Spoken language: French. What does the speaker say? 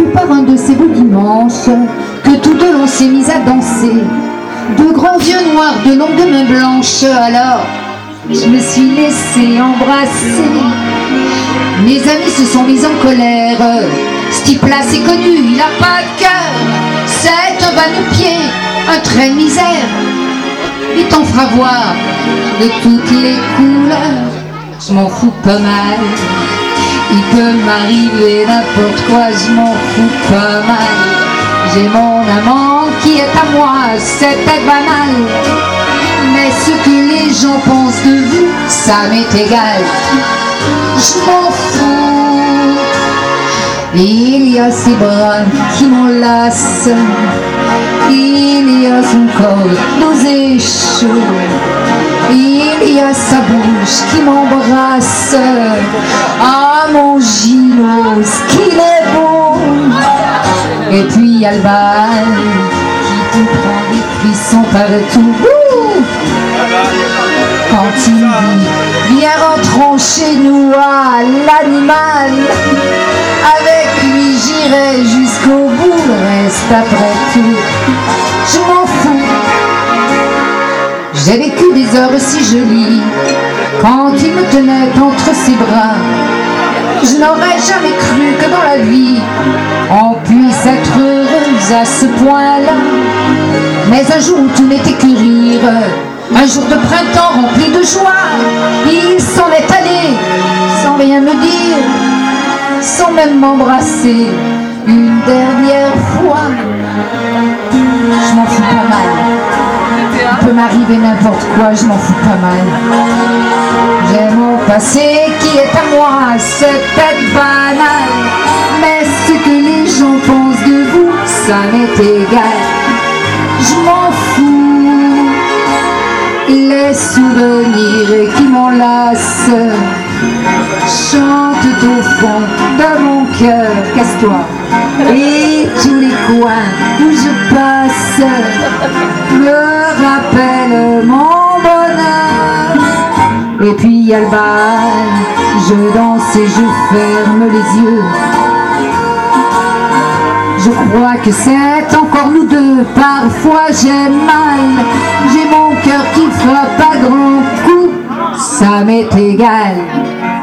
fut par un de ces beaux dimanches que tous deux l'on s'est mis à danser. Deux grands yeux noirs, de longues mains blanches. Alors, je me suis laissé embrasser. Mes amis se sont mis en colère. Ce type-là, c'est connu, il a pas de cœur. C'est un va-nu-pied, un trait de misère. Il t'en fera voir de toutes les couleurs. Je m'en fous pas mal. Il peut m'arriver n'importe quoi, je m'en fous pas mal. J'ai mon amant qui est à moi, c'est peut-être banal. Mais ce que les gens pensent de vous, ça m'est égal. Je m'en fous. Il y a ses bras qui m'enlacent. Il y a son corps doux et chaud. Il y a sa bouche qui m'embrasse. Ah mon Gino, ce qu'il est beau. Et puis il y a le bal qui te prend des frissons partout. Quand il dit viens rentrons chez nous à l'animal. Avec lui j'irai jusqu'au bout, le reste après tout je m'en fous. J'ai vécu des heures si jolies quand il me tenait entre ses bras. Je n'aurais jamais cru que dans la vie on puisse être heureuse à ce point-là. Mais un jour où tout n'était que rire, un jour de printemps rempli de joie, il s'en est allé sans rien me dire, sans même m'embrasser une dernière fois. Je m'en fous pas mal. Il peut m'arriver n'importe quoi, je m'en fous pas mal. J'ai mon passé qui est à moi, c'est peut-être banal. Mais ce que les gens pensent de vous, ça m'est égal. Je m'en fous. Les souvenirs qui m'enlacent chantent au fond de mon cœur. Casse-toi. Et tous les coins où je passe me rappellent mon bonheur. Et puis il y a le bal, je danse et je ferme les yeux. Je crois que c'est encore nous deux, parfois j'ai mal. J'ai mon cœur qui frappe à grands coups, ça m'est égal.